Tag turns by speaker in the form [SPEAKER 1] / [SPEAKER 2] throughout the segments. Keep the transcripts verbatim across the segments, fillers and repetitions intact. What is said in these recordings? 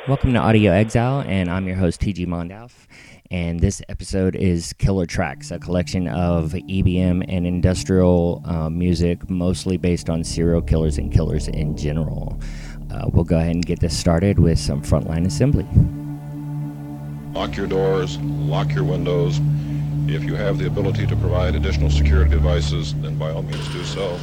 [SPEAKER 1] Welcome to Audio Exile, and I'm your host, T G Mondalf. And this episode is Killer Tracks, a collection of E B M and industrial uh, music, mostly based on serial killers and killers in general. Uh, we'll go ahead and get this started with some frontline assembly.
[SPEAKER 2] Lock your doors, lock your windows. If you have the ability to provide additional security devices, then by all means do so.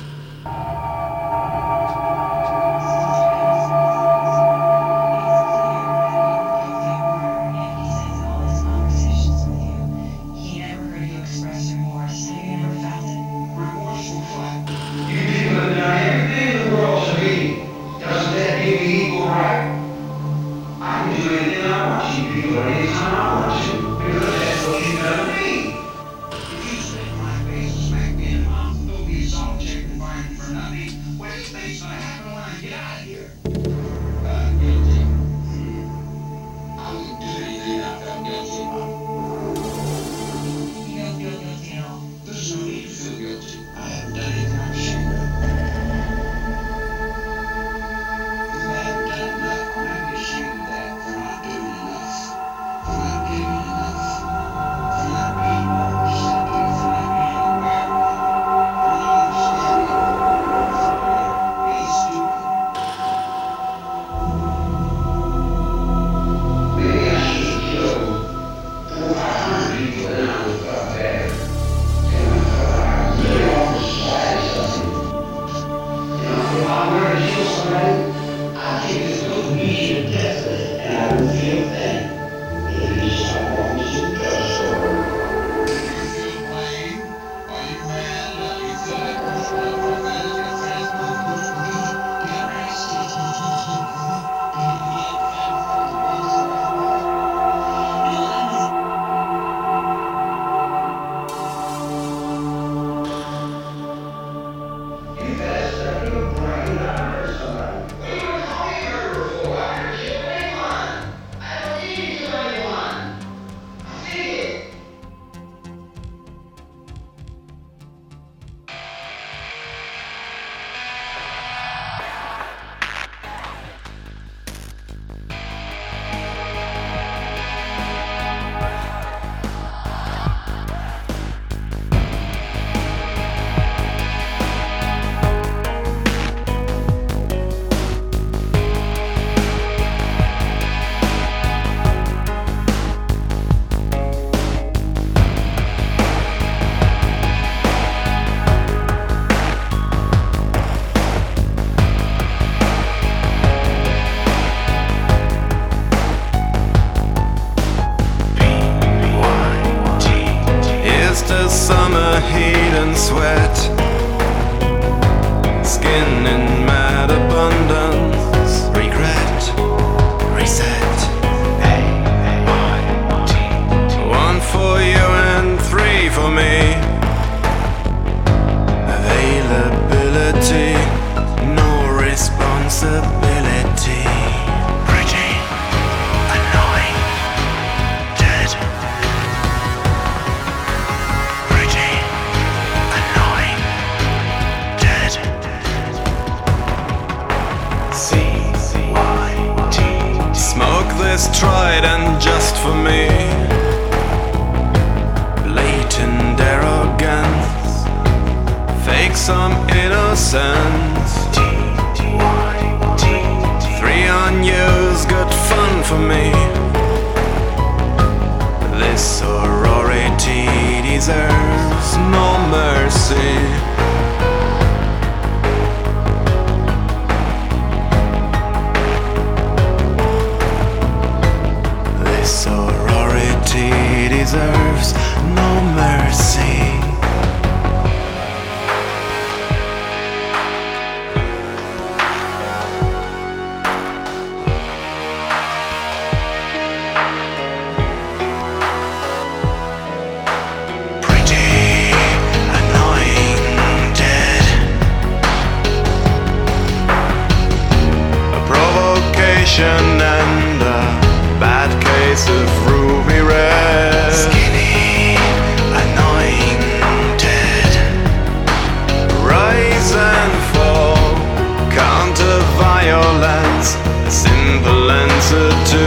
[SPEAKER 3] And a bad case of ruby red. Skinny, annoying, dead. Rise and fall, counter violence, simple answer to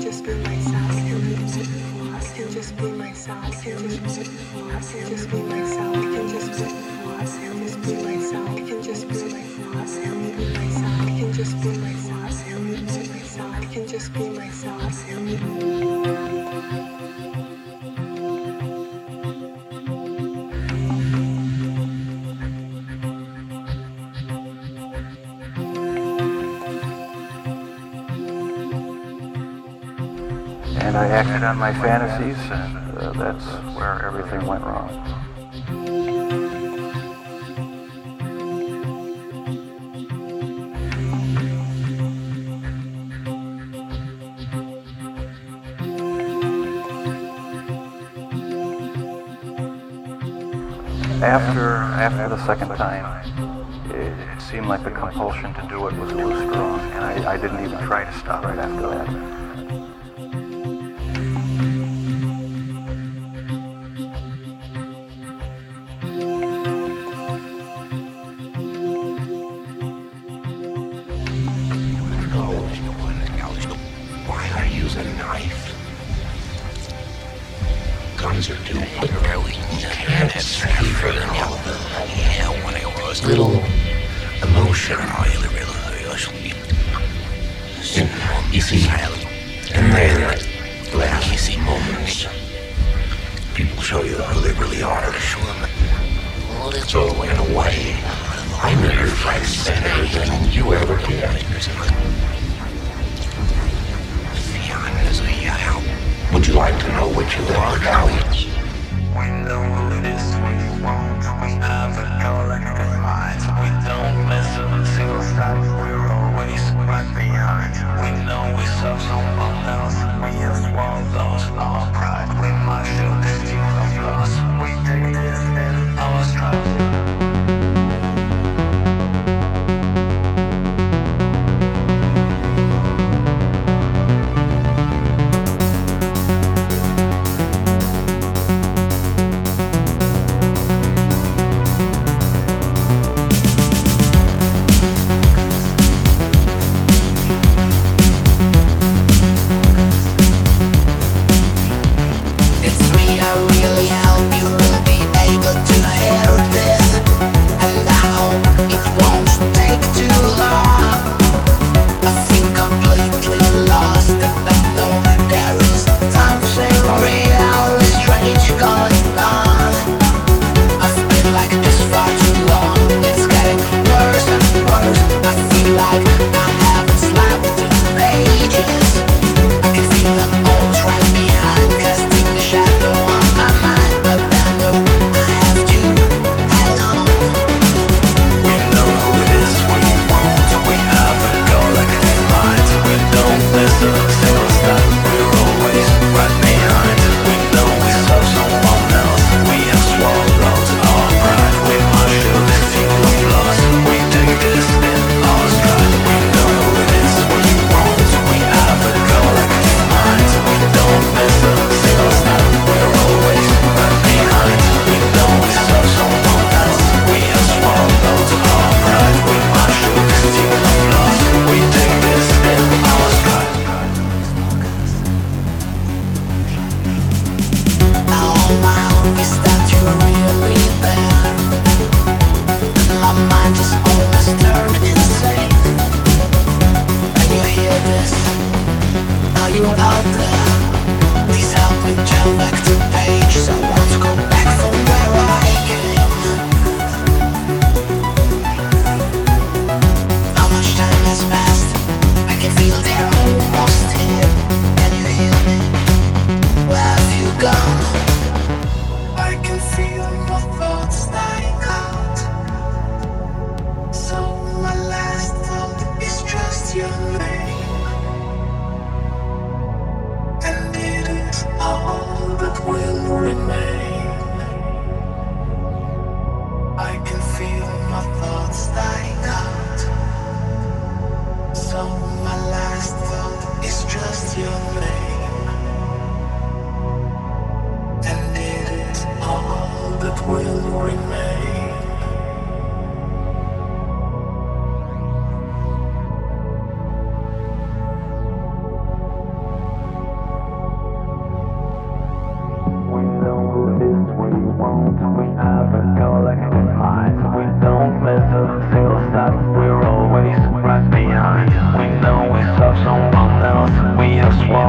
[SPEAKER 4] just be myself. I can just be myself. I can just be myself. I can just be myself. I can just be myself. I can just be myself. I can just be myself.
[SPEAKER 5] And I acted on my fantasies, and uh, that's where everything went wrong. After after the second time, it, it seemed like the compulsion to do it was too strong, and I, I didn't even try to stop right after that.
[SPEAKER 6] Why are you using a knife? Guns are doing really that's for the yeah, when I was little emotional, you see, and then last easy moments, people show you who they really are. So in a way, I'm your friend better than you ever can. Would you like to know what you are now?
[SPEAKER 3] We know this, we won't. We have a collective mind. We don't miss a single step. We're always right behind. We know we serve someone else. We have swallowed our pride. We might feel the feel of loss. We take this in our stride.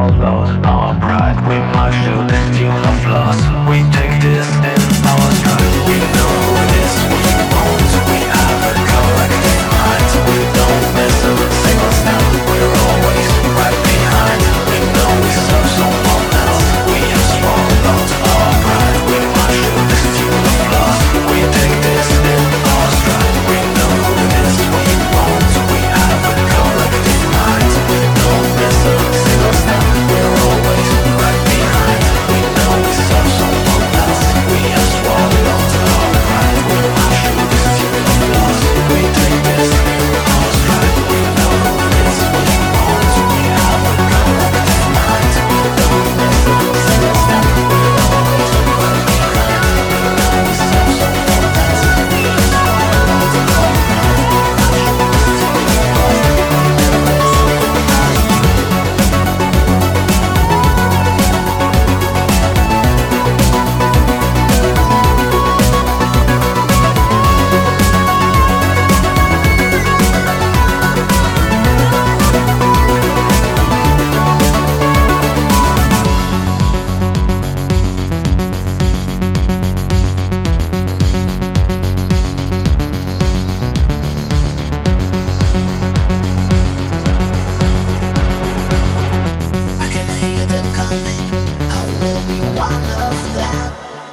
[SPEAKER 3] swallows our pride. We march to the tune of loss. We take this in our stride. We know who it is, we won't. We have a collective mind. We don't miss a single step. We're always right behind. We know we serve someone else. We have swallowed our pride. We march to the tune of loss. We take this in our stride. We know who it is, we won't. We have a collective mind. We don't miss a single step. We're always right behind. We know we serve someone else. We have swallowed our pride. We march to the tune of loss. We take this in our stride. We know who it is, we won't. We have a collective mind. We don't miss a single step. We're always right behind. We know we serve someone else. We have swallowed our pride. We march to the tune of loss.
[SPEAKER 6] I can hear them coming. I will be one of them.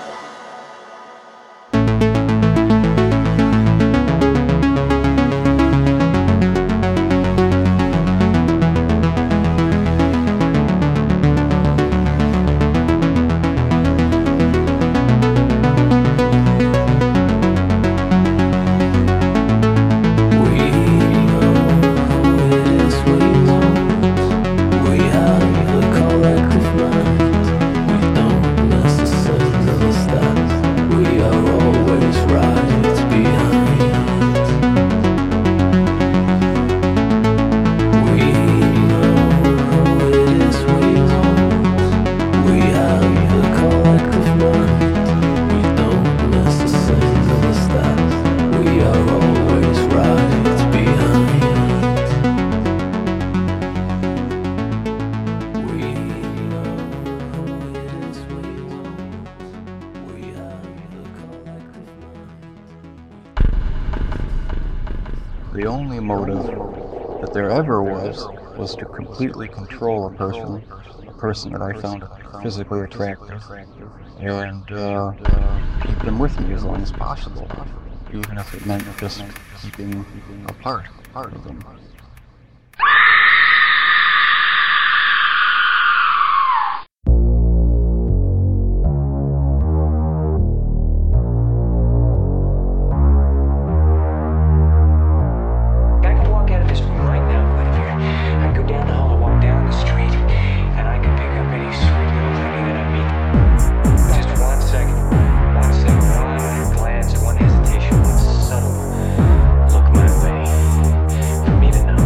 [SPEAKER 5] The only motive that there ever was was to completely control a person, a person that I found physically attractive, and uh, keep them with me as long as possible, even if it meant just keeping a part, part of them.
[SPEAKER 7] I can walk out of this room right now, Guinevere. I can go down the hall and walk down the street, and I can pick up any sweet little lady that I meet. Just one second, one second, one glance, one hesitation, one subtle look my way. For me to know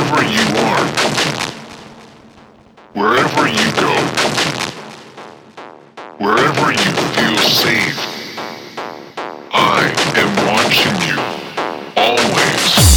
[SPEAKER 6] Wherever you are, wherever you go, wherever you feel safe, I am watching you, always.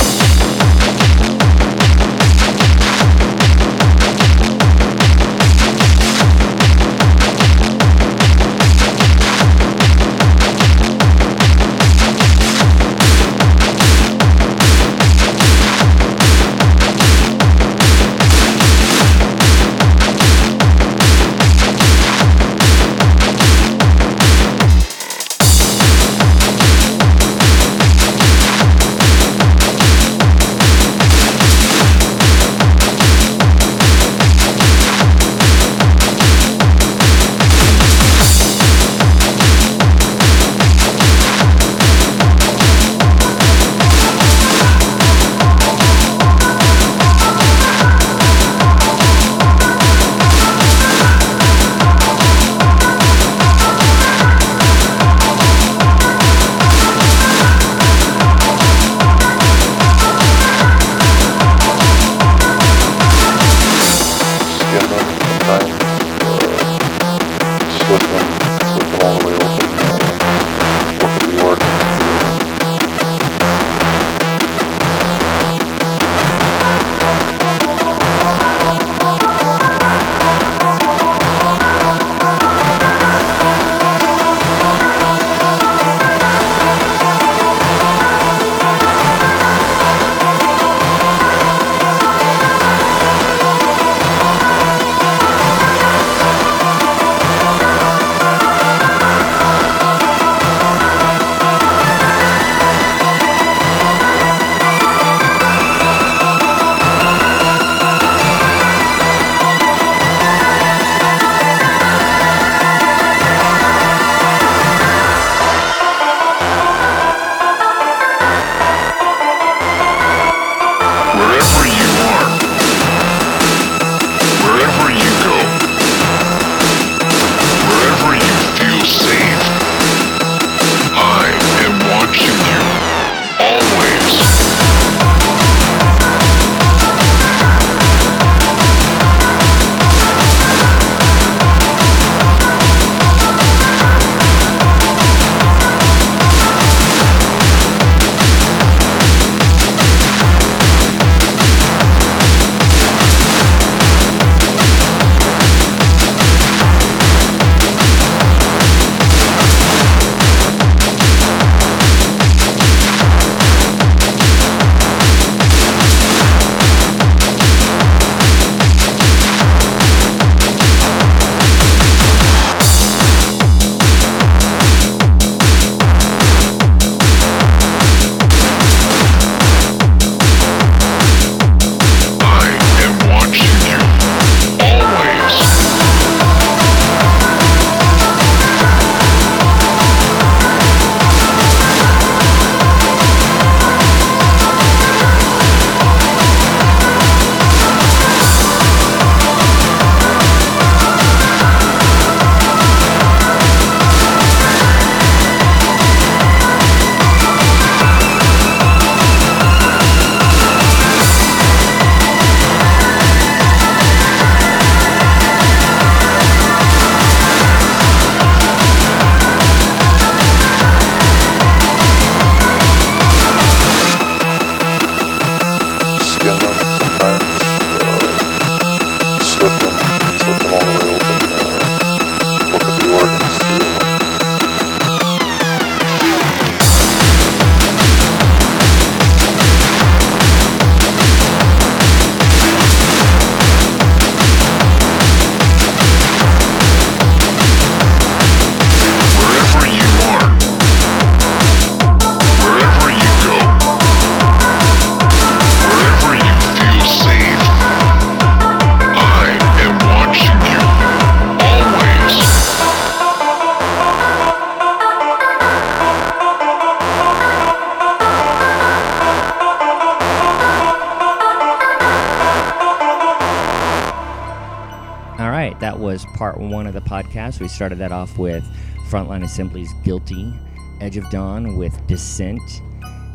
[SPEAKER 1] that was part one of the podcast. We started that off with Frontline Assembly's Guilty, Edge of Dawn with Descent,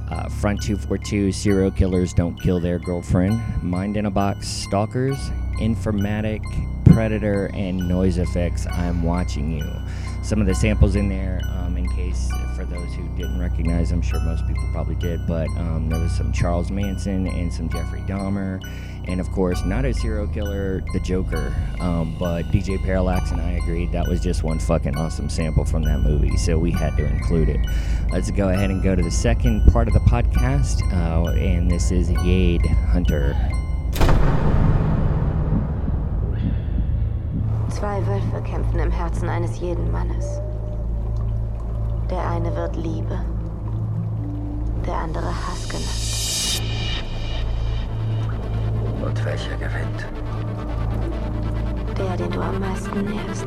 [SPEAKER 1] uh, Front two forty-two, Serial Killers Don't Kill Their Girlfriend, Mind in a Box, Stalkers, Informatic, Predator, and Noise Effects, I'm Watching You. Some of the samples in there, um, in case for those who didn't recognize, I'm sure most people probably did, but um, there was some Charles Manson and some Jeffrey Dahmer, and of course, not a serial killer, the Joker, um, but D J Parallax and I agreed that was just one fucking awesome sample from that movie, so we had to include it. Let's go ahead and go to the second part of the podcast, uh, and this is Jade Hunter.
[SPEAKER 8] Zwei Wölfe kämpfen im Herzen eines jeden Mannes. Der eine wird Liebe, der andere Hass genannt.
[SPEAKER 6] Und welcher gewinnt?
[SPEAKER 8] Der, den du am meisten nährst.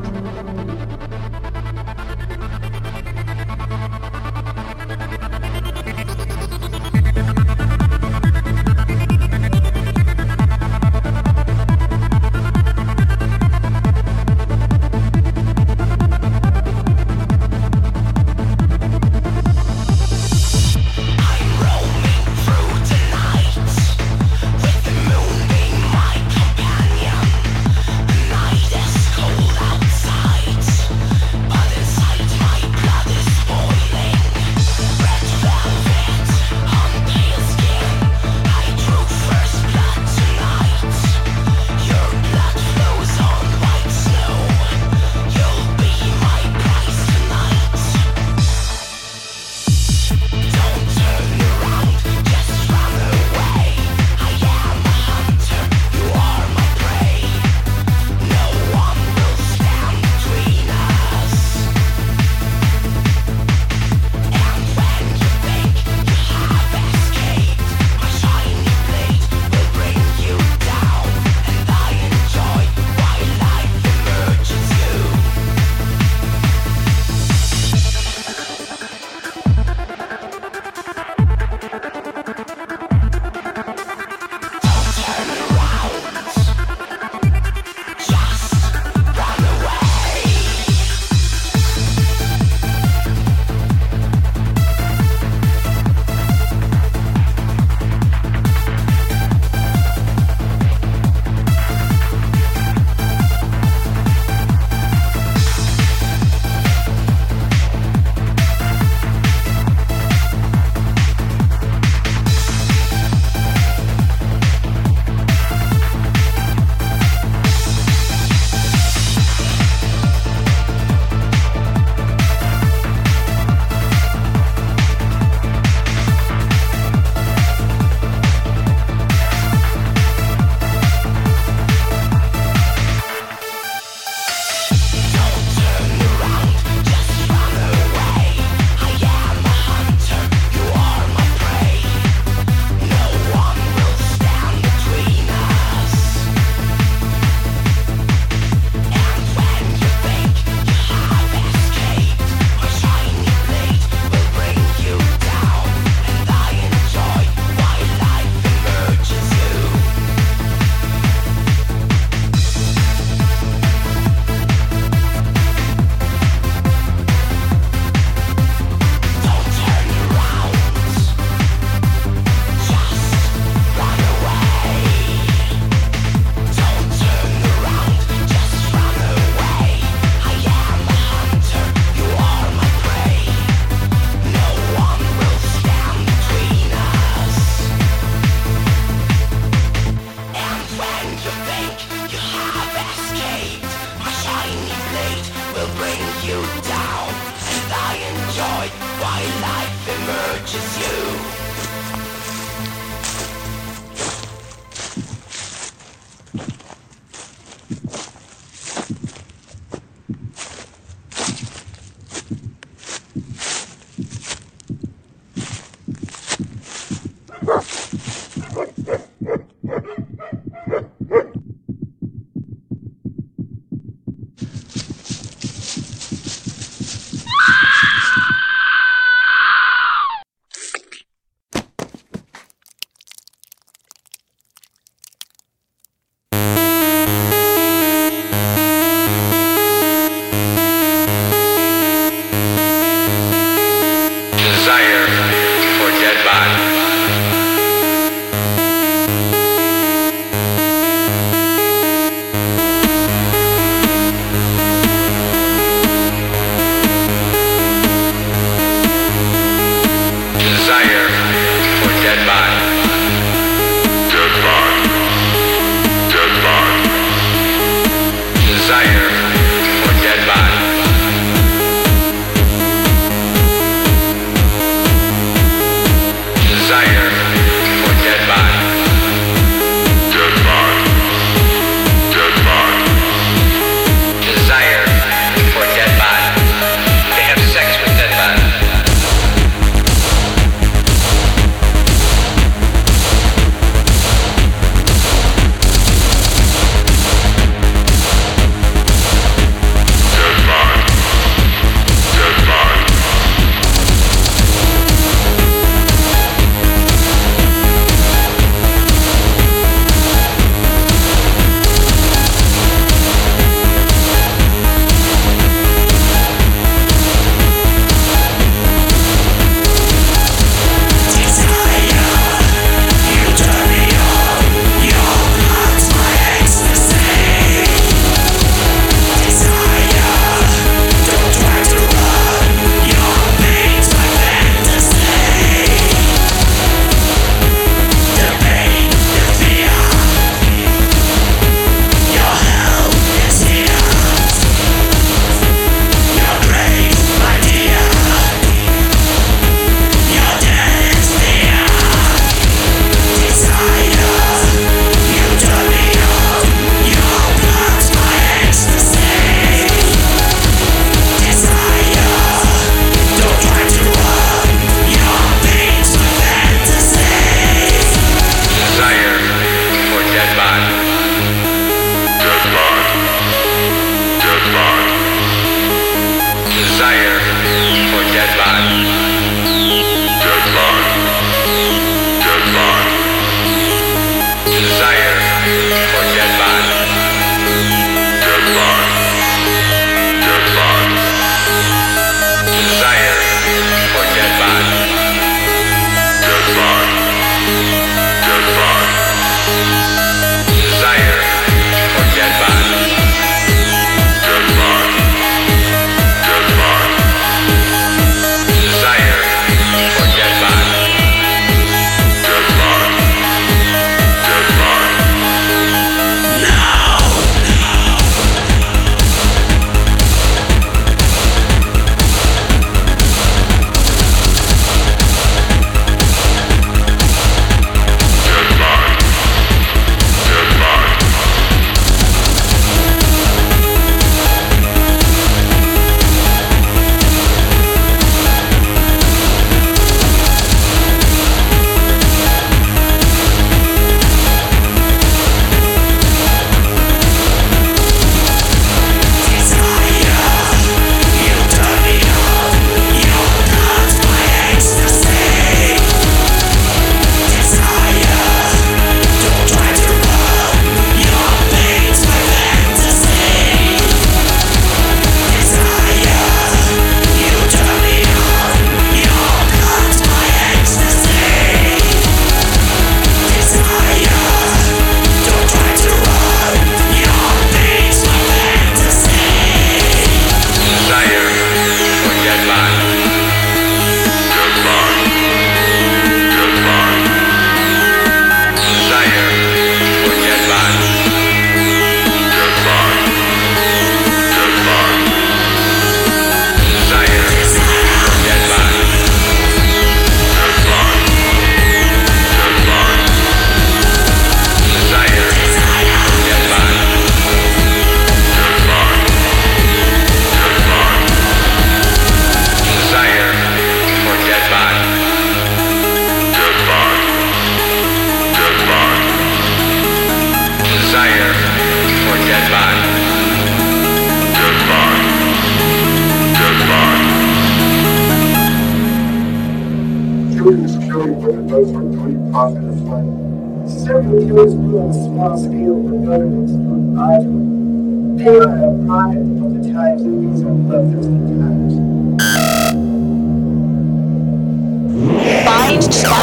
[SPEAKER 9] those were pretty positive. But several years ago, on a small scale, the governments of Iowa paid on a private of the times that these are bloodthirsty times.
[SPEAKER 10] Find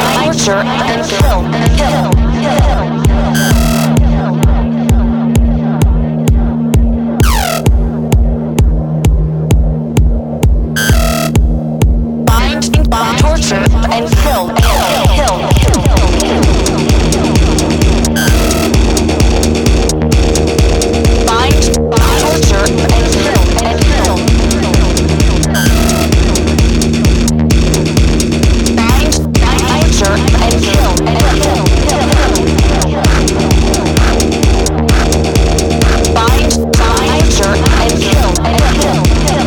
[SPEAKER 10] torture, and kill, kill, kill. Torture and kill, kill, kill, kill, bind, torture and kill, and kill. Bind, torture and kill, and kill, bind, torture and kill, and kill.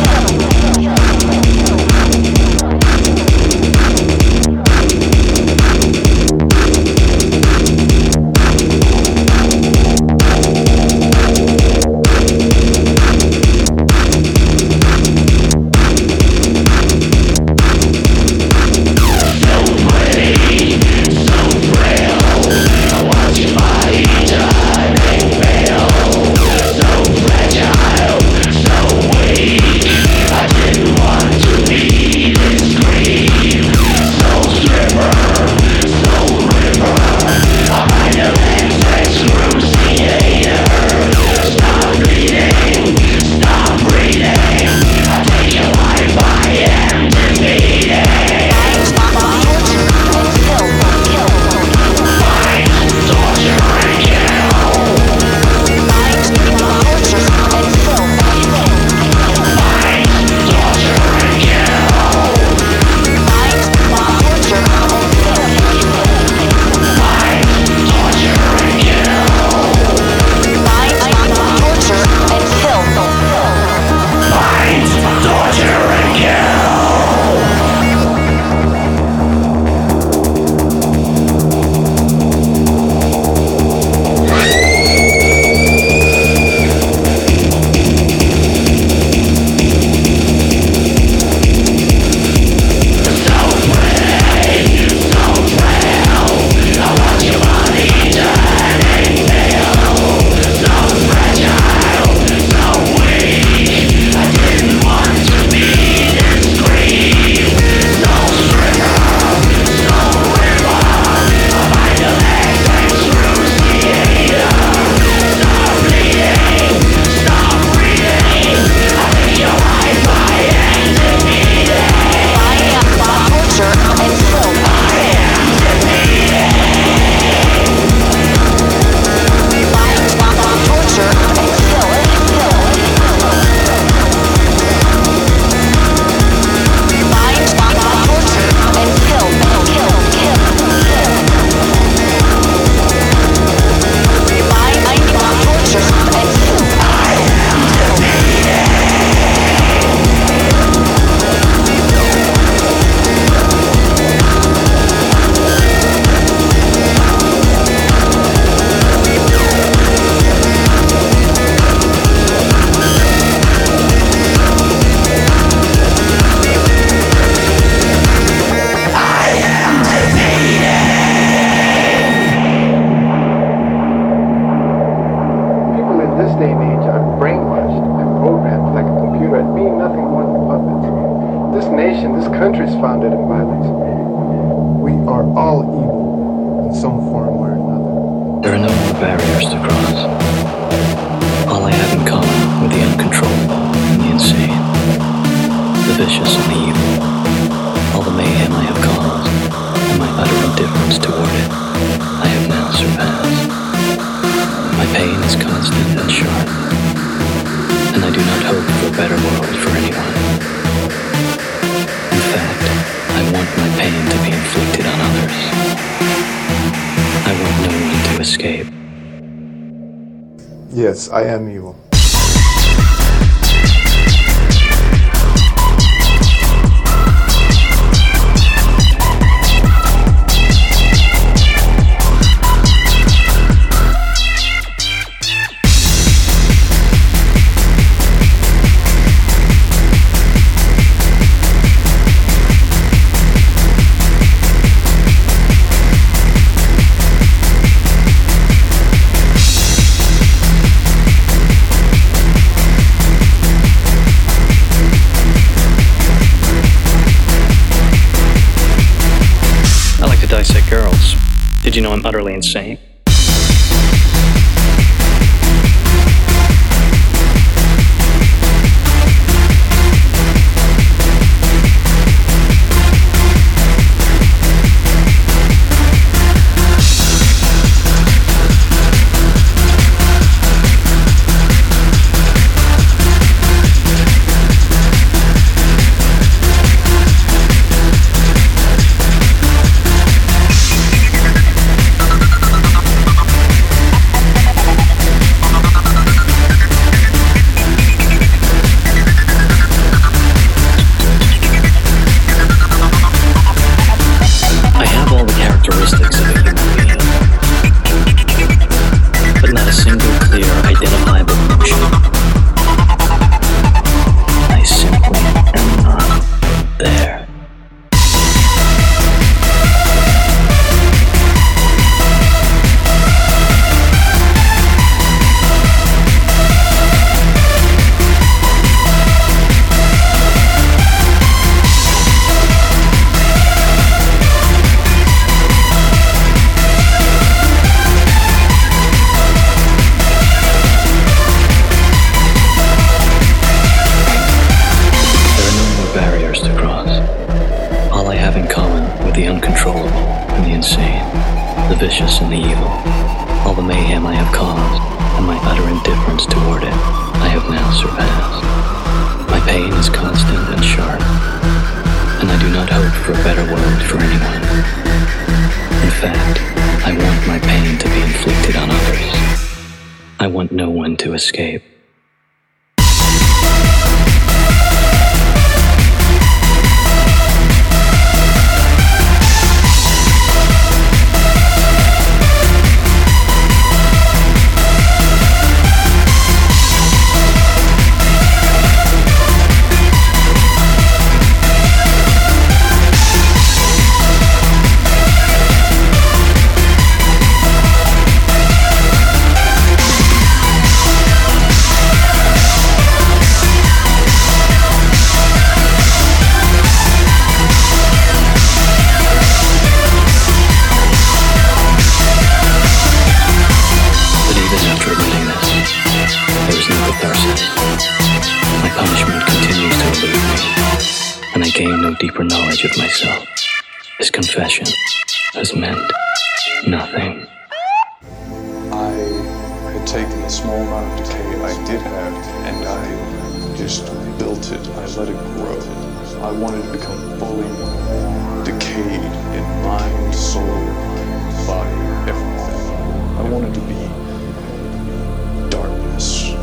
[SPEAKER 11] Yes, I am evil.
[SPEAKER 12] Did you know I'm utterly insane? Escape. Deeper knowledge of myself. His confession has meant nothing.
[SPEAKER 13] I had taken the small amount of decay I did have, and I just built it. I let it grow. I wanted to become fully decayed in mind, soul, body, everything. I wanted to be darkness.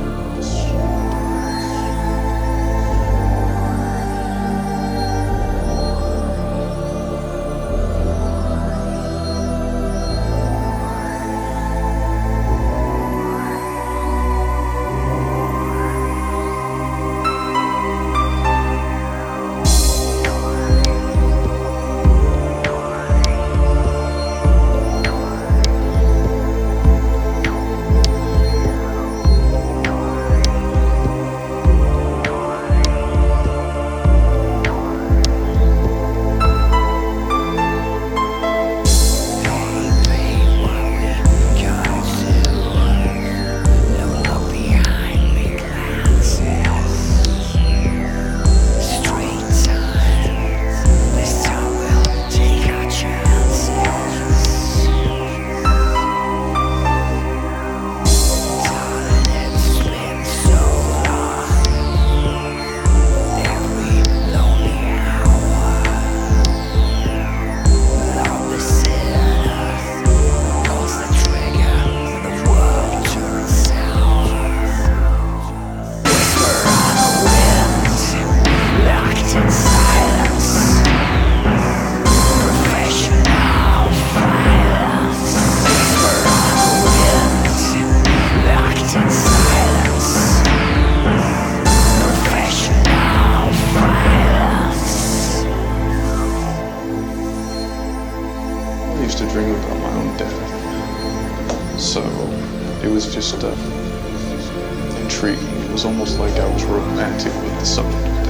[SPEAKER 13] So it was just uh, intriguing. It was almost like I was romantic with the subject of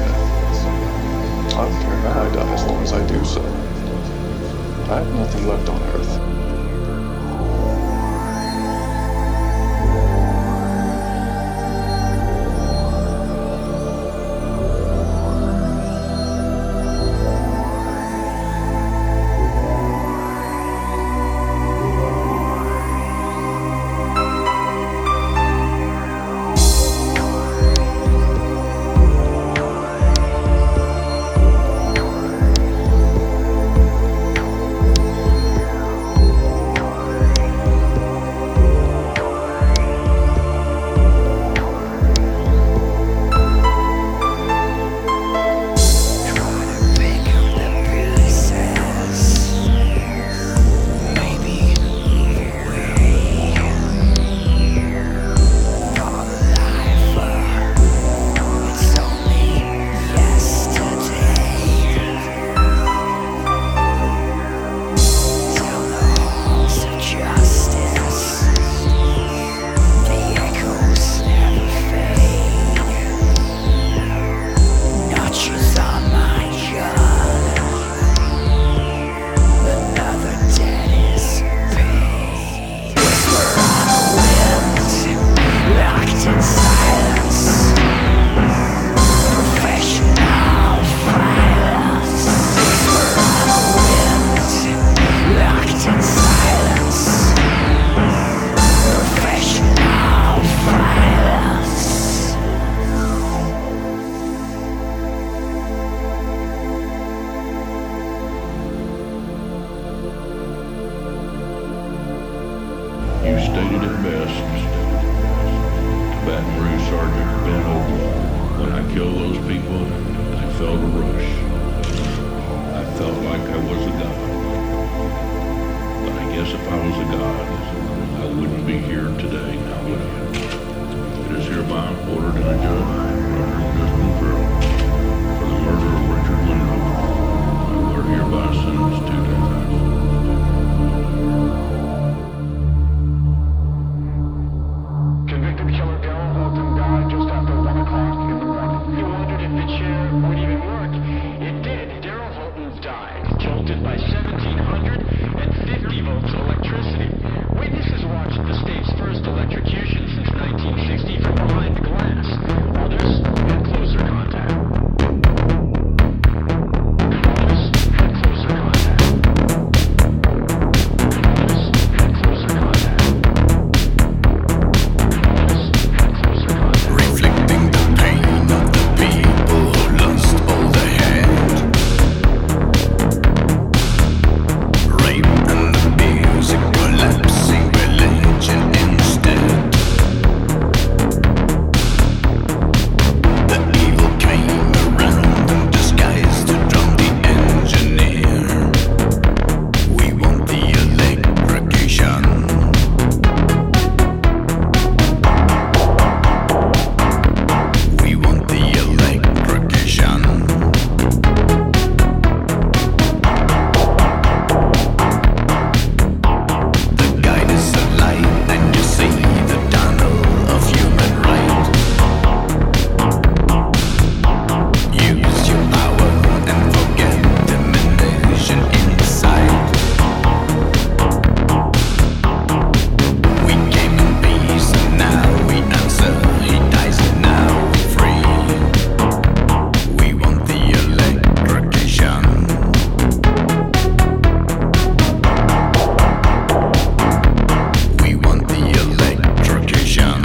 [SPEAKER 13] death. I don't care how I die as long as I do so. I have nothing left on Earth.
[SPEAKER 14] you stated it best to Baton Rouge Sergeant Ben Ogle. When I killed those people, I felt a rush. I felt like I was a god. But I guess if I was a god, I wouldn't be here today, now would I? It is hereby ordered and adjudged, Roger Justin Farrell, for the murder of Richard Window. You are hereby sentenced to death.
[SPEAKER 15] Convicted killer Darrell Holton died just after one o'clock in the morning. You wondered if the chair would even work. It did. Darrell Holton died, jolted by seventeen hundred fifty volts of electricity. Witnesses watched the state's first electrocution since nineteen sixty from behind the glass. Others had closer contact. Others had closer contact. Others had closer contact. Others had closer contact.
[SPEAKER 16] Reflecting the pain of the people who lost all they had. Rape and abuse, a collapsing religion instead. The evil came around in disguise to drown the engineer. We want the electrocution. We want the electrocution. The guide is a light, and you see the tunnel of human right. Use your power and forget the dimension inside. We came in peace, and now we answer. He dies, and now we free. We want the electrocution. We want the electrocution.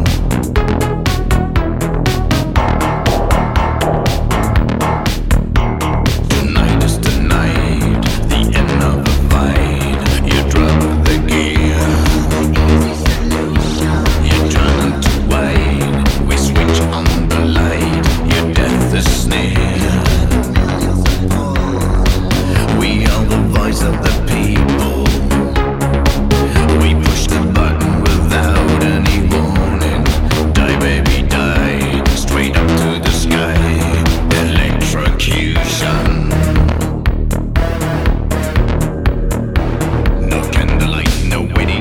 [SPEAKER 16] Tonight is the night, the end of the fight. You drop the gear. You turn into white. We switch on the light. Your death is near. We are the voice of the people. We push the button without any warning. Die, baby, die. Straight up to the sky. Electrocution. No candlelight, no wedding.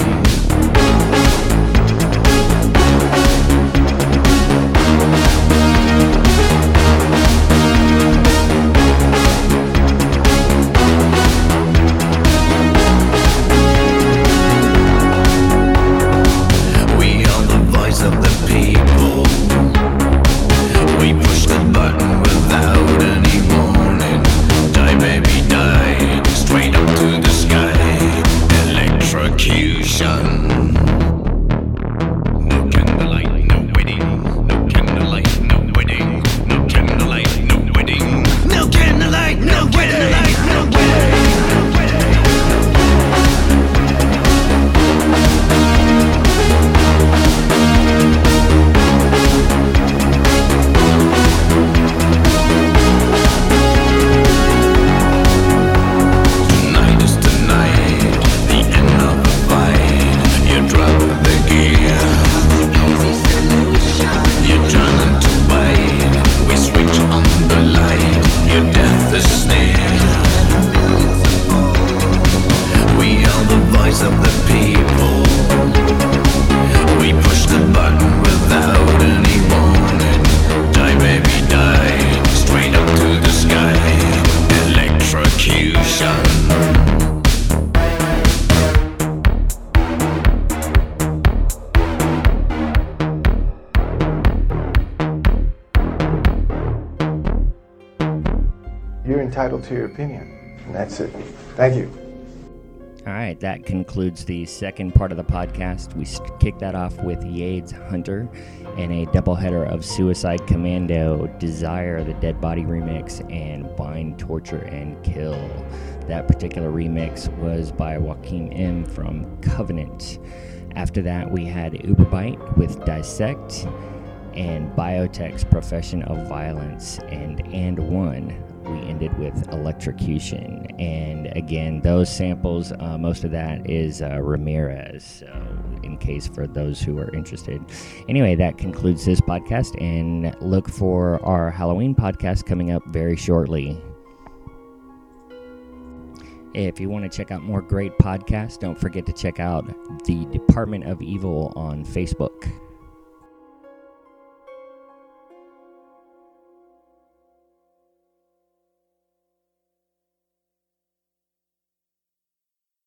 [SPEAKER 16] We are the voice of the people. We push the button without any warning. Die, baby, die. Straight up to the sky. Electrocution. No candlelight, no wedding. No candlelight, no wedding. No candlelight, no wedding. No candlelight, no candlelight, no wedding. Tonight is the night, the end of the fight. You drop the gear. You turn into white. We switch on the light. Your death is near. We are the voice of the people. We push the button without any warning. Die, baby, die. Straight up to the sky. Electrocution.
[SPEAKER 11] You're entitled to your opinion, and that's it. Thank you.
[SPEAKER 1] All right, that concludes the second part of the podcast. We s- kicked that off with Yades Hunter and a doubleheader of Suicide Commando, Desire, the Dead Body remix, and Bind, Torture, and Kill. That particular remix was by Joaquin M. from Covenant. After that, we had Uberbite with Dissect, and Biotech's Profession of Violence, and And One. We ended with Electrocution. And again, those samples, uh, most of that is uh, Ramirez, so in case for those who are interested. Anyway, that concludes this podcast, and look for our Halloween podcast coming up very shortly. If you want to check out more great podcasts, don't forget to check out the Department of Evil on Facebook.